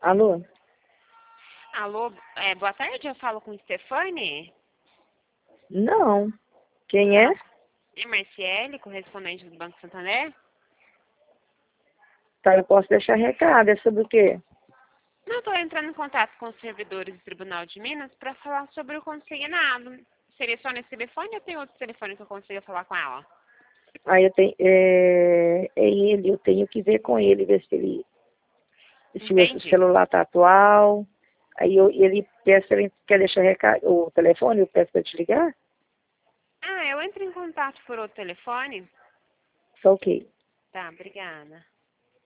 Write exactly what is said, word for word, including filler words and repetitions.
Alô? Alô, é, boa tarde, eu falo com Stefane. Não. Quem é? É Marciele, correspondente do Banco Santander. Tá, eu posso deixar recado. É sobre o quê? Não estou entrando em contato com os servidores do Tribunal de Minas para falar sobre o consignado. Seria só nesse telefone ou tem outro telefone que eu consiga falar com ela? Aí eu tenho. É, é ele, eu tenho que ver com ele, ver se ele. Se o Entendi. celular tá atual. Aí eu, ele peça, ele quer deixar recado, o telefone, eu peço pra te ligar? Ah, eu entro em contato por outro telefone? Só ok. Tá, obrigada.